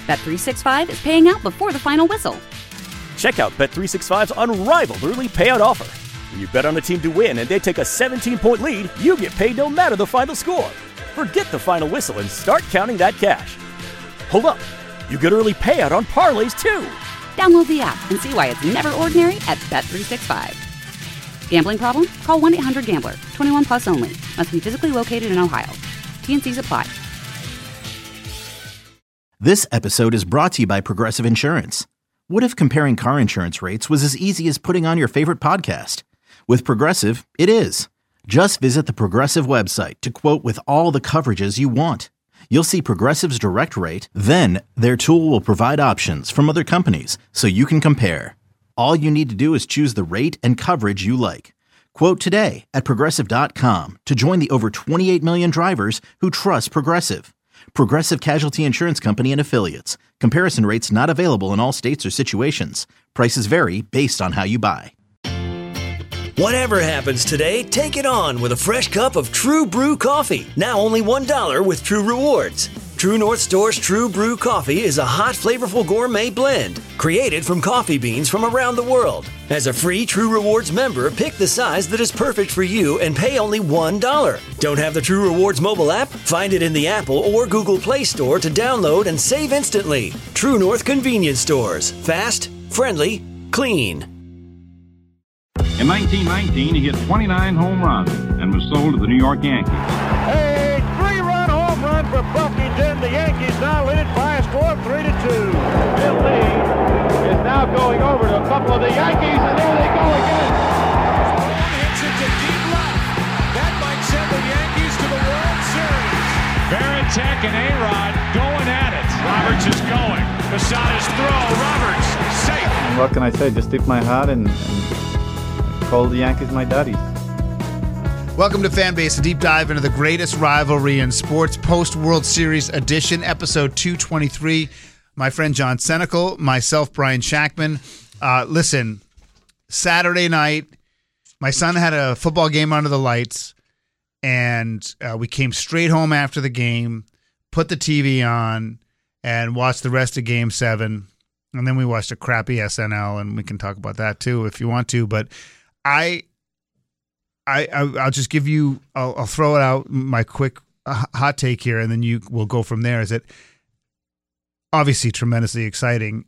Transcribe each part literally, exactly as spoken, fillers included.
Bet three sixty-five is paying out before the final whistle. Check out Bet three sixty-five's unrivaled early payout offer. When you bet on a team to win and they take a seventeen-point lead, you get paid no matter the final score. Forget the final whistle and start counting that cash. Hold up. You get early payout on parlays, too. Download the app and see why it's never ordinary at Bet three sixty-five. Gambling problem? Call one eight hundred gambler. twenty-one plus only. Must be physically located in Ohio. T and C's apply. This episode is brought to you by Progressive Insurance. What if comparing car insurance rates was as easy as putting on your favorite podcast? With Progressive, it is. Just visit the Progressive website to quote with all the coverages you want. You'll see Progressive's direct rate, then their tool will provide options from other companies so you can compare. All you need to do is choose the rate and coverage you like. Quote today at Progressive dot com to join the over twenty-eight million drivers who trust Progressive. Progressive Casualty Insurance Company and Affiliates. Comparison rates not available in all states or situations. Prices vary based on how you buy. Whatever happens today, take it on with a fresh cup of True Brew coffee. Now only one dollar with True Rewards. True North Store's True Brew coffee is a hot, flavorful gourmet blend created from coffee beans from around the world. As a free True Rewards member, pick the size that is perfect for you and pay only one dollar. Don't have the True Rewards mobile app? Find it in the Apple or Google Play Store to download and save instantly. True North Convenience Stores. Fast, friendly, clean. In nineteen nineteen, he hit twenty-nine home runs and was sold to the New York Yankees. A three-run home run for Buffington. The Yankees now lead it by a score of three to two. Bill Lee is now going over to a couple of the Yankees, and there they go again. Hits it to deep left. That might send the Yankees to the World Series. Varitek and A-Rod going at it. Roberts is going. Posada's throw. Roberts safe. What can I say? Just tip my hat and, and call the Yankees my daddies. Welcome to Fanbase, a deep dive into the greatest rivalry in sports, post-World Series edition, episode two twenty-three. My friend John Senecal, myself, Brian Shackman. Uh, listen, Saturday night, my son had a football game under the lights, and uh, we came straight home after the game, put the T V on, and watched the rest of Game seven. And then we watched a crappy S N L, and we can talk about that too if you want to. But I... I, I'll just give you, I'll, I'll throw it out, my quick hot take here, and then you will go from there. Is it obviously tremendously exciting?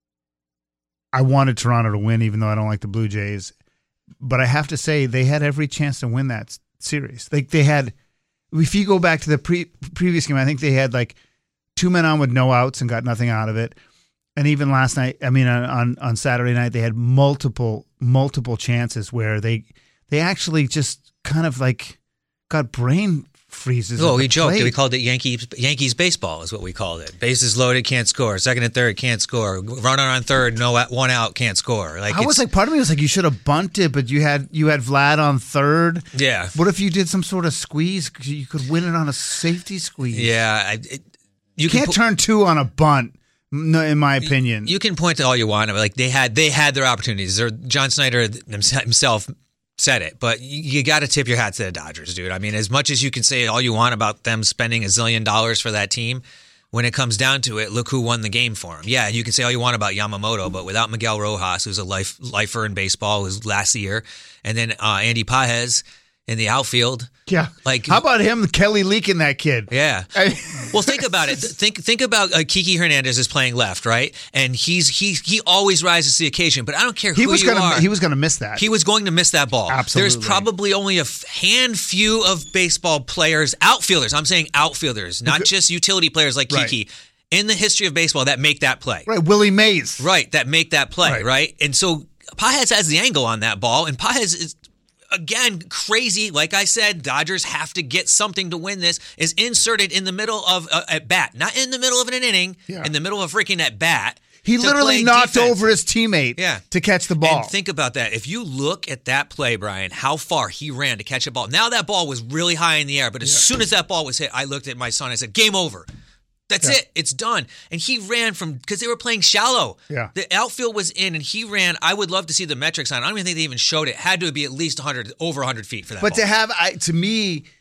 I wanted Toronto to win, even though I don't like the Blue Jays. But I have to say, they had every chance to win that series. Like they had, if you go back to the pre, previous game, I think they had like two men on with no outs and got nothing out of it. And even last night, I mean, on, on Saturday night, they had multiple, multiple chances where they, They actually just kind of like got brain freezes. Oh, we joked. We called it Yankees Yankees baseball is what we called it. Bases loaded, can't score. Second and third, can't score. Runner on third, no one out, can't score. Like I was like, part of me was like, you should have bunted, but you had you had Vlad on third. Yeah. What if you did some sort of squeeze? You could win it on a safety squeeze. Yeah. I, it, you, you can't can po- turn two on a bunt. No, in my opinion, you can point to all you want. Like they had they had their opportunities. Or John Snyder himself said it, but you, you got to tip your hat to the Dodgers, dude. I mean, as much as you can say all you want about them spending a zillion dollars for that team, when it comes down to it, look who won the game for them. Yeah, you can say all you want about Yamamoto, but without Miguel Rojas, who's a life lifer in baseball, who's last year, and then uh, Andy Pages in the outfield. Yeah. Like, how about him, Kelly leaking that kid? Yeah. Well, think about it. Think think about uh, Kiki Hernandez is playing left, right? And he's he he always rises to the occasion. But I don't care who he was you gonna, are. He was going to miss that. He was going to miss that ball. Absolutely. There's probably only a hand few of baseball players, outfielders. I'm saying outfielders, not just utility players like Kiki. Right. In the history of baseball that make that play. Right, Willie Mays. Right, that make that play, right? right? And so Pages has the angle on that ball, and Pages is, again, crazy. Like I said, Dodgers have to get something to win this, is inserted in the middle of uh, at bat. Not in the middle of an inning, yeah. in the middle of freaking at bat. He literally knocked defense. over his teammate yeah. to catch the ball. And think about that. If you look at that play, Brian, how far he ran to catch a ball. Now that ball was really high in the air, but as yeah. soon as that ball was hit, I looked at my son and I said, game over. That's yeah. it. It's done. And he ran from, because they were playing shallow. Yeah. The outfield was in, and he ran. I would love to see the metrics on it. I don't even think they even showed it. Had to be at least one hundred, over one hundred feet for that But ball. to have, I, to me,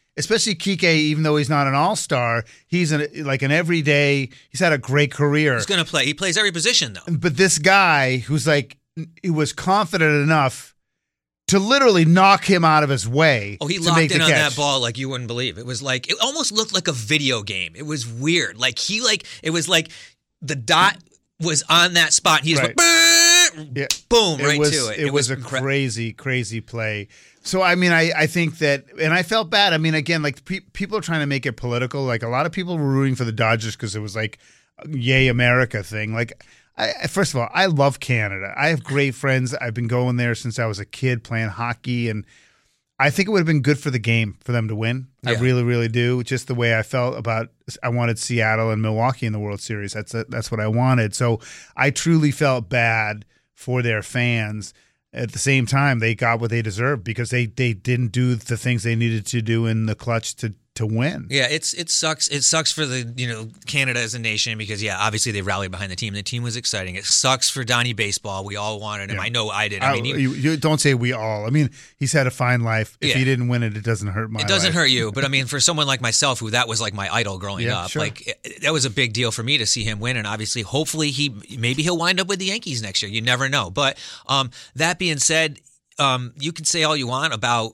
especially Kike, even though he's not an all-star, he's an, like an everyday, he's had a great career. He's going to play. He plays every position, though. But this guy who's like, he was confident enough to literally knock him out of his way. Oh, he to locked make in the on catch. that ball like you wouldn't believe. It was like, it almost looked like a video game. It was weird. Like he like, it was like the dot was on that spot. He just Right. went, Yeah. boom, It right was, to it. It, It was, was a incre- crazy, crazy play. So, I mean, I, I think that, and I felt bad. I mean, again, like pe- people are trying to make it political. Like a lot of people were rooting for the Dodgers because it was like, yay, America thing. Like, I, first of all, I love Canada. I have great friends. I've been going there since I was a kid playing hockey, and I think it would have been good for the game for them to win. I Yeah. really, really do. Just the way I felt about, I wanted Seattle and Milwaukee in the World Series. That's a, that's what I wanted. So I truly felt bad for their fans. At the same time, they got what they deserved because they, they didn't do the things they needed to do in the clutch to to win. Yeah, it's it sucks. It sucks for the you know Canada as a nation because yeah, obviously they rallied behind the team. The team was exciting. It sucks for Donnie Baseball. We all wanted him. Yeah. I know I did. I mean, I, he, you, you don't say we all. I mean, he's had a fine life. If Yeah. he didn't win it, it doesn't hurt my it doesn't life. hurt you, but I mean, for someone like myself, who that was like my idol growing Yeah, up, sure. like it, that was a big deal for me to see him win. And obviously, hopefully, he maybe he'll wind up with the Yankees next year. You never know. But um, that being said, um, you can say all you want about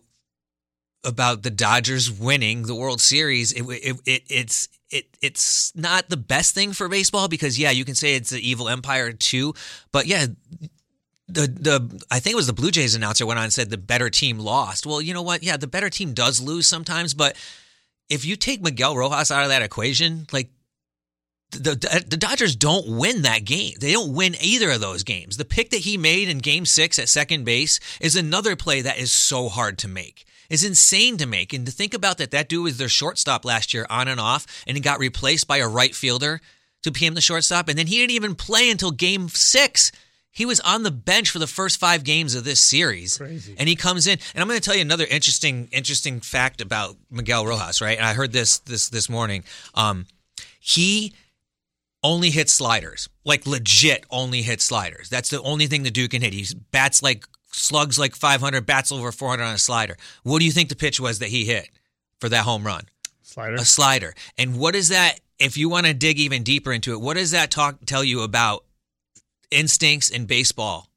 about the Dodgers winning the World Series. It, it, it it's it it's not the best thing for baseball because yeah, you can say it's an evil empire too, but yeah. The the I think it was the Blue Jays announcer went on and said the better team lost. Well, you know what? Yeah, the better team does lose sometimes, but if you take Miguel Rojas out of that equation, like the, the the Dodgers don't win that game. They don't win either of those games. The pick that he made in Game Six at second base is another play that is so hard to make. It's insane to make. And to think about that, that dude was their shortstop last year on and off, and he got replaced by a right fielder to become the shortstop, and then he didn't even play until Game Six. He was on the bench for the first five games of this series. Crazy. And he comes in, and I'm going to tell you another interesting, interesting fact about Miguel Rojas, right? And I heard this this this morning. Um, he only hits sliders, like legit only hits sliders. That's the only thing the dude can hit. He bats like slugs like five hundred, bats over four hundred on a slider. What do you think the pitch was that he hit for that home run? Slider. A slider. And what is that? If you want to dig even deeper into it, what does that talk tell you about instincts in baseball?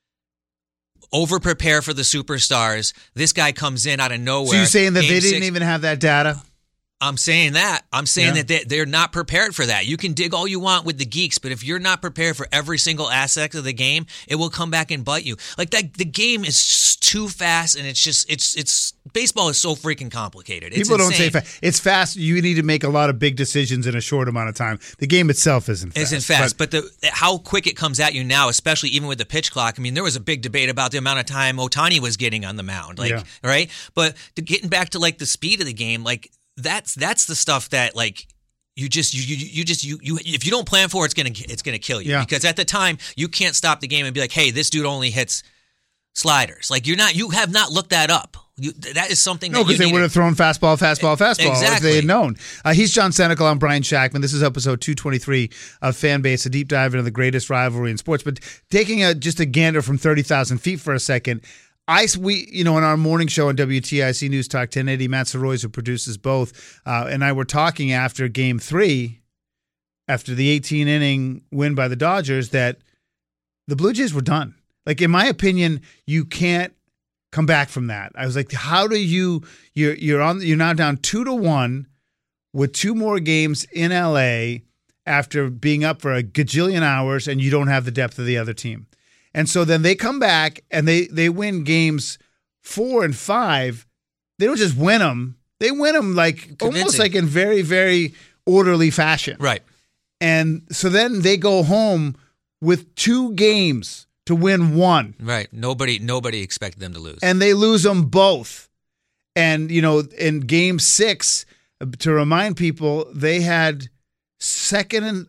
Over prepare for the superstars. This guy comes in out of nowhere. So you're saying that Game they didn't six, even have that data? I'm saying that. I'm saying Yeah. that they, they're not prepared for that. You can dig all you want with the geeks, but if you're not prepared for every single aspect of the game, it will come back and bite you. Like that, the game is just too fast, and it's just it's it's baseball is so freaking complicated. It's People don't insane. say fast. It's fast. You need to make a lot of big decisions in a short amount of time. The game itself isn't fast. Isn't fast, but, but the how quick it comes at you now, especially even with the pitch clock. I mean, there was a big debate about the amount of time Ohtani was getting on the mound, like Yeah. right. But to getting back to like the speed of the game, like that's that's the stuff that like you just you you, you just you you if you don't plan for it, it's gonna it's gonna kill you Yeah. because at the time you can't stop the game and be like, hey, this dude only hits sliders. Like you're not you have not looked that up. You, that is something No, that because you they need would to- have thrown fastball, fastball, fastball if Exactly. they had known. Uh, he's John Senecal. I'm Brian Shackman. This is episode two twenty-three of Fanbase, a deep dive into the greatest rivalry in sports. But taking a just a gander from thirty thousand feet for a second, I we you know in our morning show on W T I C News Talk ten eighty, Matt Sorois, who produces both, uh, and I were talking after Game Three, after the eighteen inning win by the Dodgers, that the Blue Jays were done. Like in my opinion, you can't come back from that. I was like, how do you you're you're on you're now down two to one with two more games in L A after being up for a gajillion hours and you don't have the depth of the other team. And so then they come back and they they win games four and five. They don't just win them. They win them like almost Convincing. like in very, very orderly fashion. right. And so then they go home with two games to win one. Right. Nobody nobody expected them to lose. And they lose them both. And, you know, in game six, to remind people, they had second and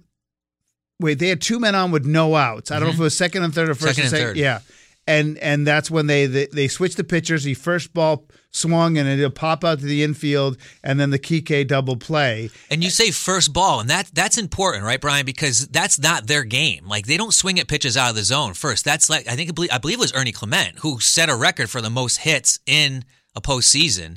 wait, they had two men on with no outs. I don't know if it was second and third or first Second and second. third. Yeah. And and that's when they, they they switched the pitchers. He first ball swung and it'll pop out to the infield, and then the Kike double play. And you say first ball, and that that's important, right, Brian? Because that's not their game. Like they don't swing at pitches out of the zone first. That's like I think I believe, I believe it was Ernie Clement who set a record for the most hits in a postseason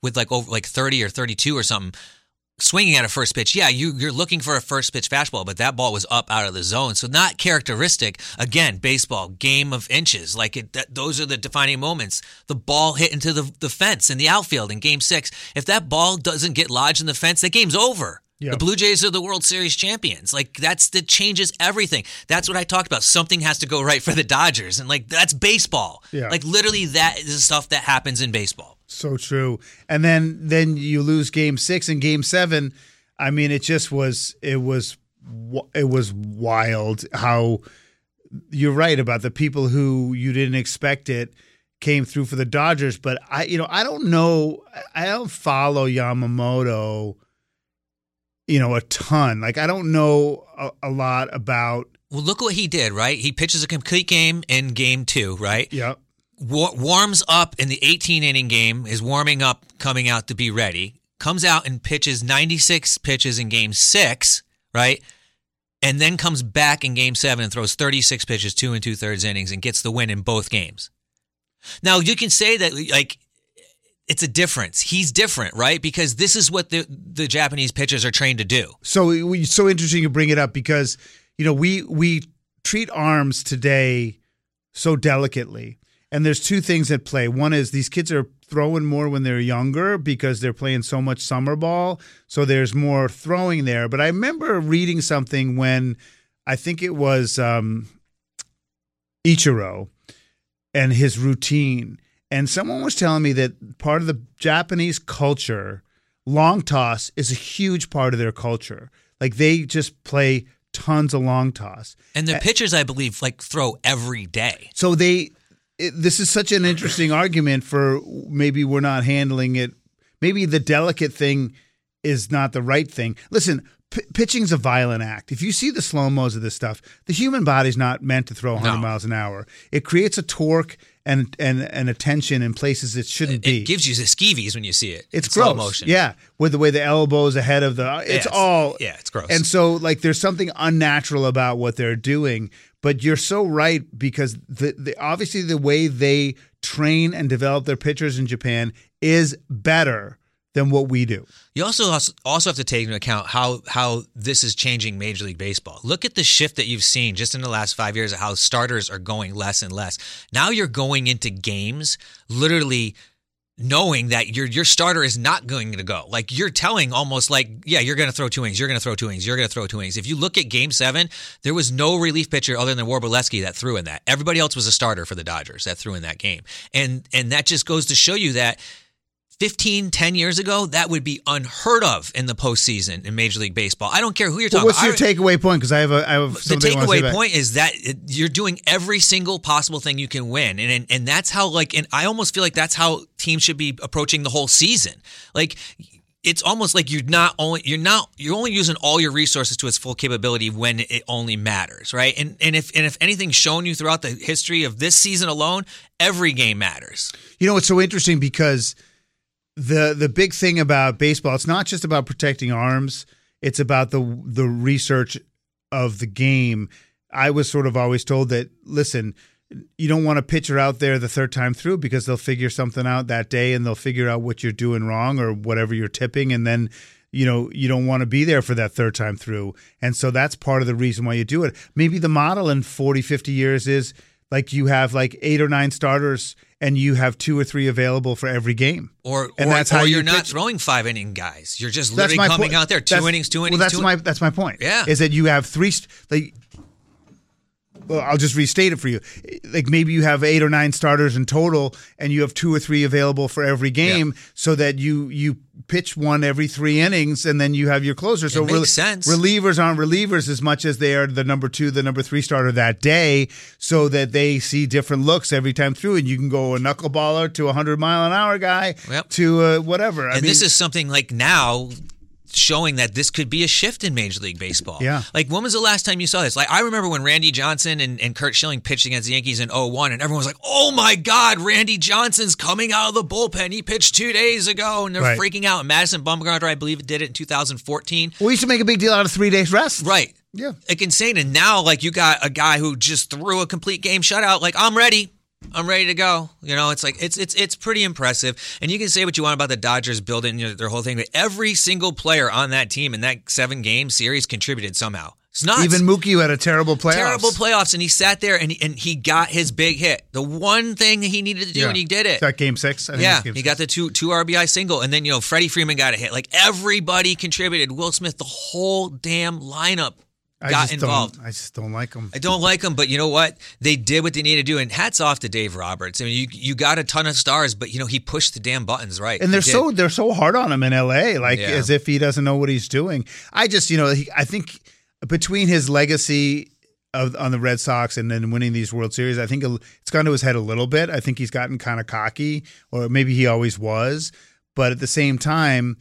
with like over like thirty or thirty-two or something, swinging at a first pitch. Yeah, you, you're looking for a first pitch fastball, but that ball was up out of the zone. So not characteristic. Again, baseball, game of inches. Like it, that, those are the defining moments. The ball hit into the, the fence in the outfield in game six. If that ball doesn't get lodged in the fence, the game's over. Yep. The Blue Jays are the World Series champions. Like that's that changes everything. That's what I talked about. Something has to go right for the Dodgers, and like that's baseball. Yeah. Like literally, that is the stuff that happens in baseball. So true. And then then you lose Game Six and Game Seven. I mean, it just was it was it was wild how you're right about the people who you didn't expect it came through for the Dodgers. But I you know I don't know I don't follow Yamamoto. You know, a ton. Like, I don't know a, a lot about. Well, look what he did, right? He pitches a complete game in game two, right? Yep. War- warms up in the eighteen-inning game, is warming up, coming out to be ready. Comes out and pitches ninety-six pitches in game six, right? And then comes back in game seven and throws thirty-six pitches, two and two-thirds innings, and gets the win in both games. Now, you can say that, like, it's a difference. He's different, right? Because this is what the the Japanese pitchers are trained to do. So it's so interesting you bring it up because, you know, we we treat arms today so delicately. And there's two things at play. One is these kids are throwing more when they're younger because they're playing so much summer ball. So there's more throwing there. But I remember reading something when I think it was um, Ichiro and his routine. And someone was telling me that part of the Japanese culture, long toss is a huge part of their culture. Like they just play tons of long toss. And their pitchers, I believe, like throw every day. So they, it, this is such an interesting argument for maybe we're not handling it. Maybe the delicate thing is not the right thing. Listen, p- pitching's a violent act. If you see the slow-mos of this stuff, the human body's not meant to throw one hundred no. miles an hour. It creates a torque and and and a tension in places it shouldn't it, be. It gives you the skeevies when you see it. It's in gross. Slow motion. Yeah, with the way the elbow's ahead of the it's yes. all yeah, it's gross. And so like there's something unnatural about what they're doing, but you're so right because the, the obviously the way they train and develop their pitchers in Japan is better than what we do. You also also have to take into account how how this is changing Major League Baseball. Look at the shift that you've seen just in the last five years of how starters are going less and less. Now you're going into games literally knowing that your your starter is not going to go. Like you're telling almost like, yeah, you're going to throw two innings, you're going to throw two innings, you're going to throw two innings. If you look at Game seven, there was no relief pitcher other than Warbolewski that threw in that. Everybody else was a starter for the Dodgers that threw in that game. And and that just goes to show you that fifteen, ten years ago, that would be unheard of in the postseason in Major League Baseball. I don't care who you're talking well, what's about. What's your takeaway point? Because I have a I have the takeaway point is that it, you're doing every single possible thing you can win, and, and and that's how like and I almost feel like that's how teams should be approaching the whole season. Like it's almost like you're not only you're not you're only using all your resources to its full capability when it only matters, right? And and if and if anything's shown you throughout the history of this season alone, every game matters. You know, it's so interesting because The the big thing about baseball, it's not just about protecting arms, it's about the the research of the game. I was sort of always told that, listen, you don't want a pitcher out there the third time through because they'll figure something out that day and they'll figure out what you're doing wrong or whatever you're tipping, and then you know you don't want to be there for that third time through. And so that's part of the reason why you do it. Maybe the model in forty, fifty years is like you have like eight or nine starters and you have two or three available for every game. Or, and or, that's or how you're you not pitch. throwing five inning guys. You're just That's literally my coming point. out there two That's, innings, two innings, well, that's two my that's my point. Yeah. Is that you have three like well, I'll just restate it for you. Like maybe you have eight or nine starters in total and you have two or three available for every game, yeah. so that you you pitch one every three innings and then you have your closer. So it makes re- sense. Relievers aren't relievers as much as they are the number two, the number three starter that day, so that they see different looks every time through, and you can go a knuckleballer to a hundred mile an hour guy yep. to uh, whatever. I and mean, this is something like now showing that this could be a shift in Major League Baseball. Yeah. Like, when was the last time you saw this? Like, I remember when Randy Johnson and, and Curt Schilling pitched against the Yankees in oh one, and everyone was like, oh my God, Randy Johnson's coming out of the bullpen. He pitched two days ago, and they're right. freaking out. And Madison Bumgarner, I believe, did it in two thousand fourteen. We used to make a big deal out of three days rest. Right. Yeah. Like, insane. And now, like, you got a guy who just threw a complete game shutout. Like, I'm ready. I'm ready to go. You know, it's like it's it's it's pretty impressive. And you can say what you want about the Dodgers building, you know, their whole thing, but every single player on that team in that seven game series contributed somehow. It's nuts. Even Mookie, who had a terrible playoffs. Terrible playoffs, and he sat there and he, and he got his big hit. The one thing that he needed to do, Yeah. and he did it. Is that game six? I think Yeah, it's game he six. got the two two R B I single, and then you know Freddie Freeman got a hit. Like everybody contributed. Will Smith, the whole damn lineup I got just involved. Don't, I just don't like him. I don't like them, but you know what? They did what they needed to do, and hats off to Dave Roberts. I mean, you you got a ton of stars, but you know he pushed the damn buttons right. And they're He did. so they're so hard on him in L A, like Yeah. as if he doesn't know what he's doing. I just, you know, he, I think between his legacy of on the Red Sox and then winning these World Series, I think it's gone to his head a little bit. I think he's gotten kind of cocky, or maybe he always was. But at the same time,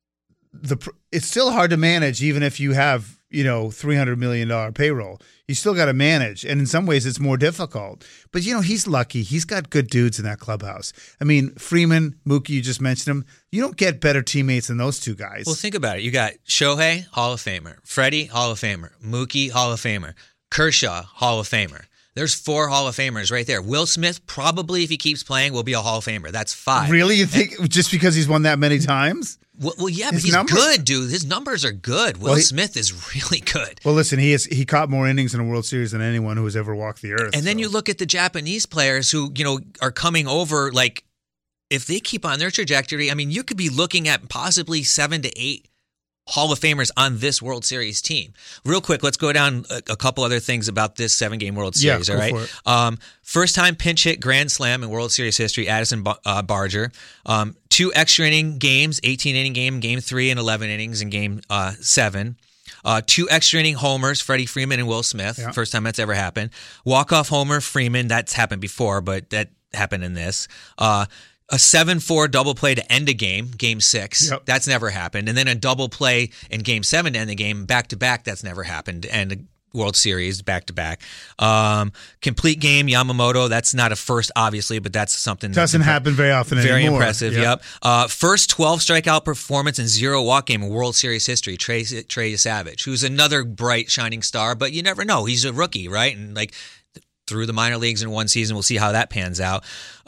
the it's still hard to manage, even if you have, you know, three hundred million dollars payroll. You still got to manage. And in some ways, it's more difficult. But, you know, he's lucky. He's got good dudes in that clubhouse. I mean, Freeman, Mookie, you just mentioned him. You don't get better teammates than those two guys. Well, think about it. You got Shohei, Hall of Famer. Freddie, Hall of Famer. Mookie, Hall of Famer. Kershaw, Hall of Famer. There's four Hall of Famers right there. Will Smith, probably if he keeps playing, will be a Hall of Famer. That's five. Really? You think and, just because he's won that many times? Well, well yeah, His but he's numbers? good, dude. His numbers are good. Will Well, he, Smith is really good. Well, listen, he is he caught more innings in a World Series than anyone who has ever walked the earth. And so. then you look at the Japanese players who, you know, are coming over. Like, if they keep on their trajectory, I mean, you could be looking at possibly seven to eight Hall of Famers on this World Series team. Real quick, let's go down a, a couple other things about this seven-game World Series, yeah, all right? Um, first-time pinch hit grand slam in World Series history, Addison uh, Barger. Um, two extra-inning games, eighteen-inning game, game three, and eleven innings in game uh, seven. Uh, two extra-inning homers, Freddie Freeman and Will Smith. Yeah. First time that's ever happened. Walk-off homer, Freeman. That's happened before, but that happened in this. Uh A seven four double play to end a game, game six. Yep. That's never happened. And then a double play in game seven to end the game, back to back. That's never happened. And a World Series back to back. Um, complete game, Yamamoto. That's not a first, obviously, but that's something that doesn't happen very often Very anymore. impressive. Yep. yep. Uh, first twelve strikeout performance and zero walk game in World Series history. Trey, Trey Savage, who's another bright shining star, but you never know. He's a rookie, right? And like. Through the minor leagues in one season. We'll see how that pans out.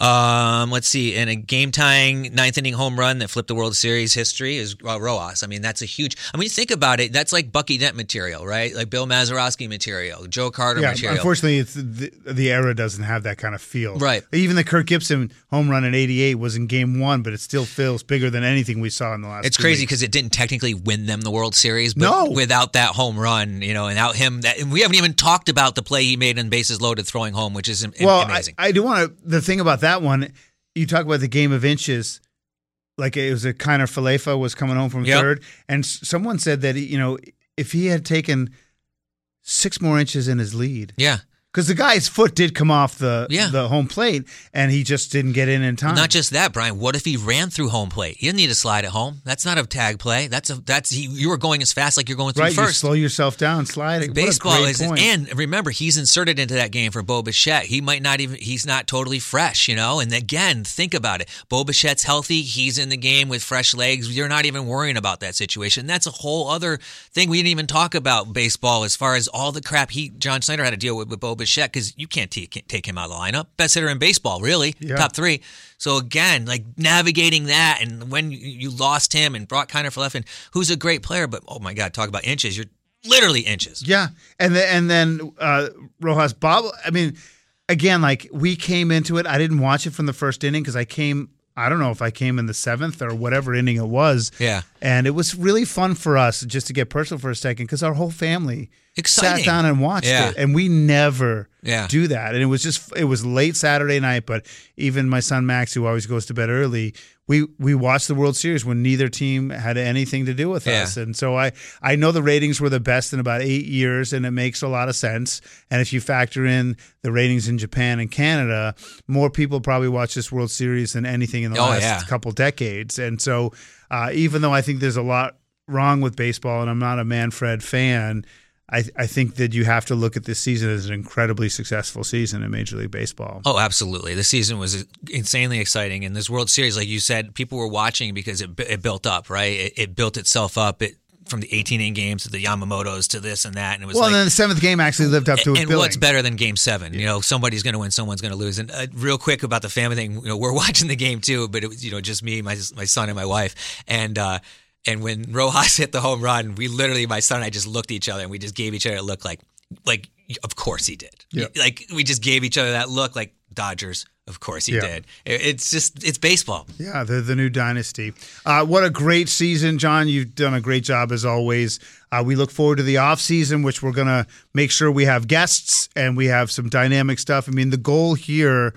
Um, let's see. In a game-tying ninth-inning home run that flipped the World Series history is uh, Rojas. I mean, that's a huge – I mean, you think about it, that's like Bucky Dent material, right? Like Bill Mazeroski material, Joe Carter yeah, material. Unfortunately, it's the, the era doesn't have that kind of feel. Right. Even the Kirk Gibson home run in eighty-eight was in game one, but it still feels bigger than anything we saw in the last It's two crazy weeks. because it didn't technically win them the World Series, but No. without that home run, you know, and without him – that and we haven't even talked about the play he made in bases loaded throwing home, which is well, amazing. I, I do want to – the thing about that one, you talk about the game of inches, like it was a Kiner Falefa was coming home from Yep. third, and s- someone said that, you know, if he had taken six more inches in his lead – yeah. because the guy's foot did come off the Yeah. the home plate, and he just didn't get in in time. Not just that, Brian. What if he ran through home plate? He didn't need to slide at home. That's not a tag play. That's a that's he, you were going as fast like you're going through right, you first. slow yourself down, sliding. Baseball is, point. and remember, he's inserted into that game for Bo Bichette. He might not even, he's not totally fresh, you know. And again, think about it. Bo Bichette's healthy. He's in the game with fresh legs. You're not even worrying about that situation. That's a whole other thing we didn't even talk about baseball as far as all the crap he John Snyder had to deal with with Bo Bichette because you can't t- can't take him out of the lineup. Best hitter in baseball, really, Yeah. top three. So again, like navigating that, and when you, you lost him and brought Kiner Falefa, who's a great player, but oh my God, talk about inches. You're literally inches. Yeah, and then and then uh, Rojas Bob. I mean, again, like we came into it. I didn't watch it from the first inning because I came. I don't know if I came in the seventh or whatever inning it was. Yeah, and it was really fun for us just to get personal for a second because our whole family Exciting. sat down and watched Yeah. it, and we never Yeah. do that. And it was just it was late Saturday night, but even my son Max, who always goes to bed early, we we watched the World Series when neither team had anything to do with Yeah. us. And so I I know the ratings were the best in about eight years, and it makes a lot of sense. And if you factor in the ratings in Japan and Canada, more people probably watch this World Series than anything in the Oh, last yeah. couple decades. And so uh, even though I think there's a lot wrong with baseball, and I'm not a Manfred fan, I, I think that you have to look at this season as an incredibly successful season in Major League Baseball. Oh, absolutely. The season was insanely exciting. And this World Series, like you said, people were watching because it it built up, right? It, it built itself up. It from the eighteen-inning games to the Yamamotos to this and that. And it was well, like, and then the seventh game actually lived up to its And billing. what's better than game seven? Yeah. You know, somebody's going to win, someone's going to lose. And uh, real quick about the family thing, you know, we're watching the game too, but it was, you know, just me, my my son, and my wife. And, uh, And when Rojas hit the home run, we literally, my son and I just looked at each other and we just gave each other a look like, like, of course he did. Yeah. Like, we just gave each other that look like, Dodgers, of course he yeah. did. It's just, it's baseball. Yeah, they're the new dynasty. Uh, what a great season, John. You've done a great job as always. Uh, we look forward to the off season, which we're going to make sure we have guests and we have some dynamic stuff. I mean, the goal here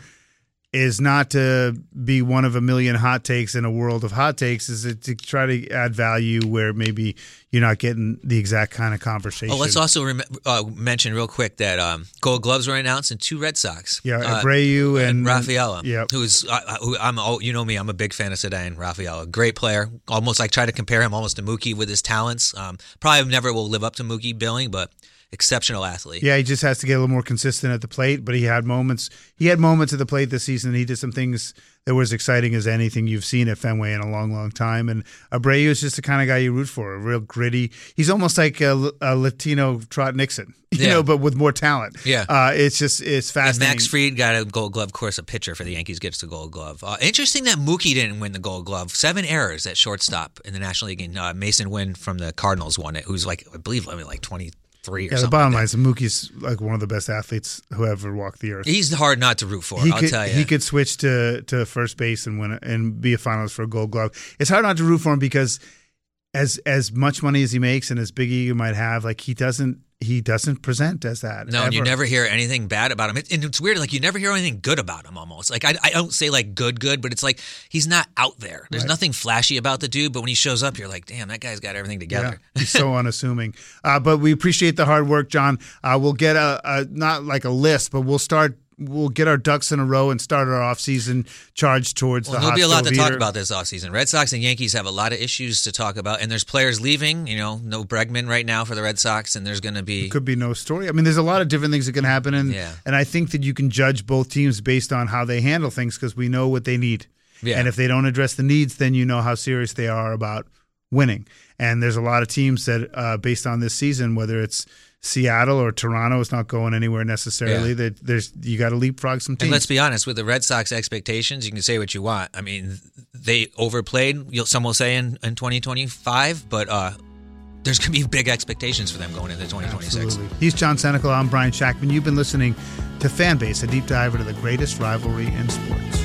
is not to be one of a million hot takes in a world of hot takes, is to try to add value where maybe you're not getting the exact kind of conversation. Oh, let's also rem- uh, mention real quick that um, Gold Gloves were announced in two Red Sox. Yeah, uh, Abreu and, and Rafaela. Yeah, who's uh, who I'm. Oh, you know me, I'm a big fan of Ceddanne Rafaela. Great player. Almost like try to compare him almost to Mookie with his talents. Um, probably never will live up to Mookie billing, but exceptional athlete. Yeah, he just has to get a little more consistent at the plate, but he had moments he had moments at the plate this season. He did some things that were as exciting as anything you've seen at Fenway in a long, long time. And Abreu is just the kind of guy you root for, a real gritty. He's almost like a, a Latino Trot Nixon, you yeah. know, but with more talent. Yeah. Uh, it's just, it's fascinating. And Max Fried got a Gold Glove. Of course, a pitcher for the Yankees gets the Gold Glove. Uh, interesting that Mookie didn't win the Gold Glove. Seven errors at shortstop in the National League. And uh, Mason Wynn from the Cardinals won it, who's like, I believe, I mean, like twenty Three or yeah, the bottom line is Mookie's like one of the best athletes who ever walked the earth. He's hard not to root for, he I'll could, tell you. He could switch to, to first base and win and be a finalist for a Gold Glove. It's hard not to root for him because as as much money as he makes and as big he might have, like he doesn't he doesn't present as that. No, ever. and you never hear anything bad about him. It, and it's weird, like you never hear anything good about him almost. Like I, I don't say like good, good, but it's like he's not out there. There's right. nothing flashy about the dude, but when he shows up, you're like, damn, that guy's got everything together. Yeah, he's so unassuming. Uh, but we appreciate the hard work, John. Uh, we'll get a, a not like a list, but we'll start. We'll get our ducks in a row and start our offseason charge towards well, the there'll hot be a lot stove to talk eater. about this offseason. Red Sox and Yankees have a lot of issues to talk about, and there's players leaving. You know, no Bregman right now for the Red Sox, and there's going to be It could be no story. I mean, there's a lot of different things that can happen, and Yeah. and I think that you can judge both teams based on how they handle things because we know what they need. Yeah. And if they don't address the needs, then you know how serious they are about winning. And there's a lot of teams that, uh, based on this season, whether it's Seattle or Toronto, is not going anywhere necessarily. Yeah. That there's you got to leapfrog some teams. And let's be honest, with the Red Sox expectations, you can say what you want. I mean, they overplayed, you'll, some will say, in, in twenty twenty-five, but uh, there's going to be big expectations for them going into twenty twenty-six. Absolutely. He's John Senecal. I'm Brian Shackman. You've been listening to Fanbase, a deep dive into the greatest rivalry in sports.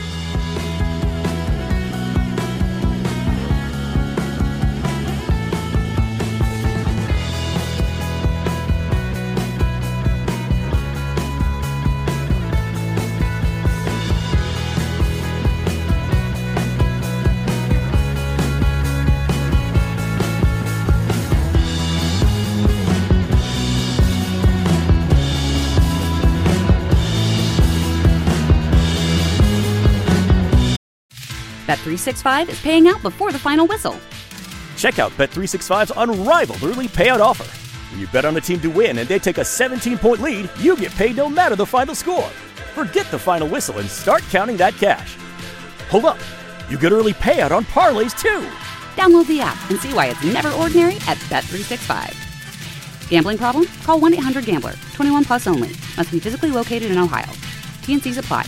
Bet three sixty-five is paying out before the final whistle. Check out Bet three sixty-five's unrivaled early payout offer. When you bet on a team to win and they take a seventeen-point lead, you get paid no matter the final score. Forget the final whistle and start counting that cash. Hold up. You get early payout on parlays, too. Download the app and see why it's never ordinary at Bet three sixty-five. Gambling problem? Call one eight hundred gambler. twenty-one plus only. Must be physically located in Ohio. T and C's apply.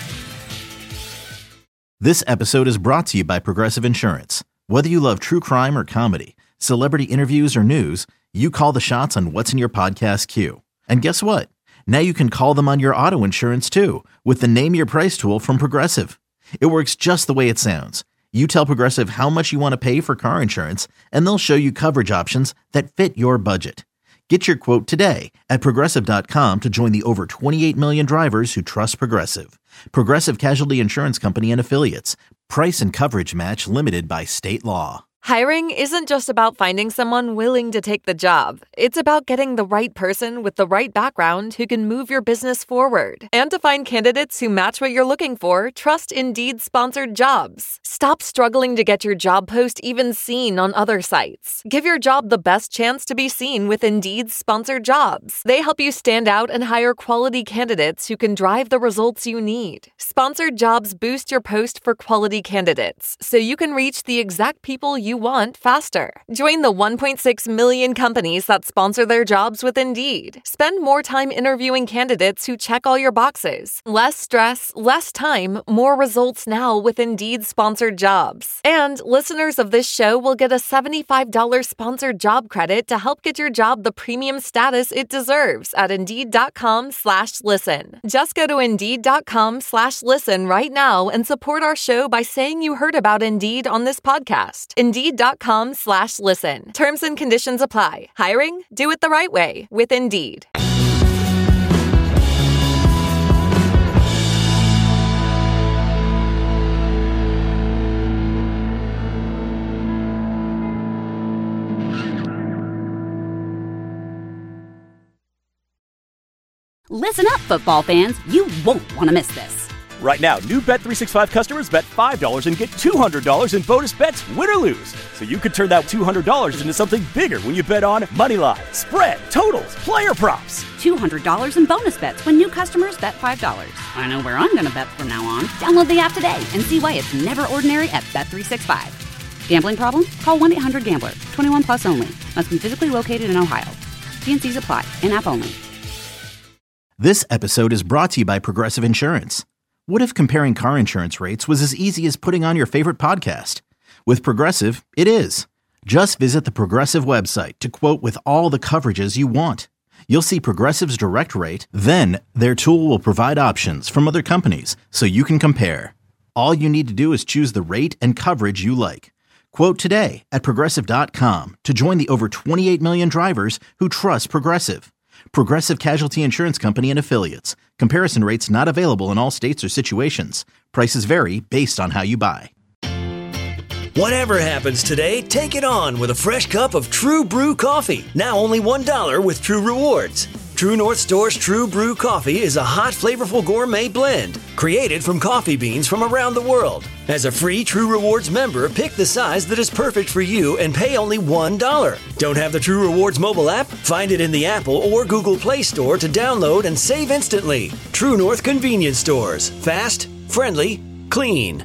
This episode is brought to you by Progressive Insurance. Whether you love true crime or comedy, celebrity interviews or news, you call the shots on what's in your podcast queue. And guess what? Now you can call them on your auto insurance too with the Name Your Price tool from Progressive. It works just the way it sounds. You tell Progressive how much you want to pay for car insurance, and they'll show you coverage options that fit your budget. Get your quote today at Progressive dot com to join the over twenty-eight million drivers who trust Progressive. Progressive Casualty Insurance Company and Affiliates. Price and coverage match limited by state law. Hiring isn't just about finding someone willing to take the job. It's about getting the right person with the right background who can move your business forward. And to find candidates who match what you're looking for, trust Indeed sponsored jobs. Stop struggling to get your job post even seen on other sites. Give your job the best chance to be seen with Indeed sponsored jobs. They help you stand out and hire quality candidates who can drive the results you need. Sponsored jobs boost your post for quality candidates, so you can reach the exact people you you want faster. Join the one point six million companies that sponsor their jobs with Indeed. Spend more time interviewing candidates who check all your boxes. Less stress, less time, more results now with Indeed sponsored jobs. And listeners of this show will get a seventy-five dollars sponsored job credit to help get your job the premium status it deserves at Indeed.com slash listen. Just go to Indeed.com slash listen right now and support our show by saying you heard about Indeed on this podcast. Indeed.com slash listen. Terms and conditions apply. Hiring? Do it the right way with Indeed. Listen up, football fans. You won't want to miss this. Right now, new Bet three sixty-five customers bet five dollars and get two hundred dollars in bonus bets, win or lose. So you could turn that two hundred dollars into something bigger when you bet on money line, spread, totals, player props. two hundred dollars in bonus bets when new customers bet five dollars. I know where I'm going to bet from now on. Download the app today and see why it's never ordinary at Bet three sixty-five. Gambling problem? Call one eight hundred gambler. twenty-one plus only. Must be physically located in Ohio. T and C's apply. In-app only. This episode is brought to you by Progressive Insurance. What if comparing car insurance rates was as easy as putting on your favorite podcast? With Progressive, it is. Just visit the Progressive website to quote with all the coverages you want. You'll see Progressive's direct rate, then their tool will provide options from other companies so you can compare. All you need to do is choose the rate and coverage you like. Quote today at Progressive dot com to join the over twenty-eight million drivers who trust Progressive. Progressive Casualty Insurance Company and Affiliates. Comparison rates not available in all states or situations. Prices vary based on how you buy. Whatever happens today, take it on with a fresh cup of True Brew coffee. Now only one dollar with True Rewards. True North Store's True Brew coffee is a hot, flavorful gourmet blend created from coffee beans from around the world. As a free True Rewards member, pick the size that is perfect for you and pay only one dollar. Don't have the True Rewards mobile app? Find it in the Apple or Google Play Store to download and save instantly. True North Convenience Stores. Fast, friendly, clean.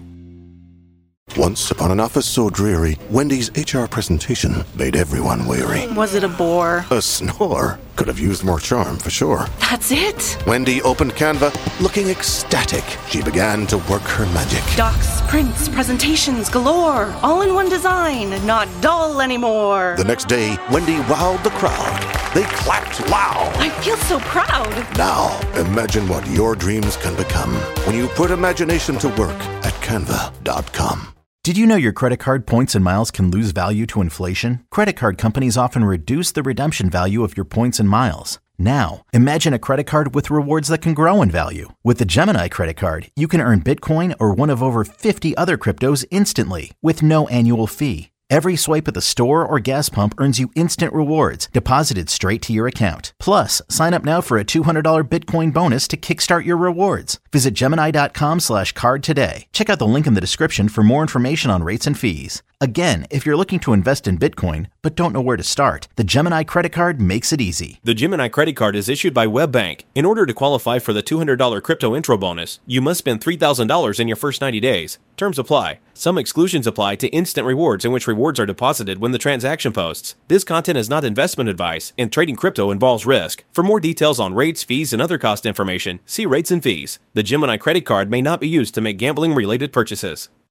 Once upon an office so dreary, Wendy's H R presentation made everyone weary. Was it a bore? A snore. Could have used more charm, for sure. That's it? Wendy opened Canva, looking ecstatic. She began to work her magic. Docs, prints, presentations galore. All in one design, not dull anymore. The next day, Wendy wowed the crowd. They clapped loud. I feel so proud. Now, imagine what your dreams can become when you put imagination to work at canva dot com. Did you know your credit card points and miles can lose value to inflation? Credit card companies often reduce the redemption value of your points and miles. Now, imagine a credit card with rewards that can grow in value. With the Gemini credit card, you can earn Bitcoin or one of over fifty other cryptos instantly with no annual fee. Every swipe at the store or gas pump earns you instant rewards deposited straight to your account. Plus, sign up now for a two hundred dollars Bitcoin bonus to kickstart your rewards. Visit Gemini.com slash card today. Check out the link in the description for more information on rates and fees. Again, if you're looking to invest in Bitcoin but don't know where to start, the Gemini credit card makes it easy. The Gemini credit card is issued by WebBank. In order to qualify for the two hundred dollars crypto intro bonus, you must spend three thousand dollars in your first ninety days. Terms apply. Some exclusions apply to instant rewards in which rewards are deposited when the transaction posts. This content is not investment advice, and trading crypto involves risk. For more details on rates, fees, and other cost information, see rates and fees. The Gemini credit card may not be used to make gambling-related purchases.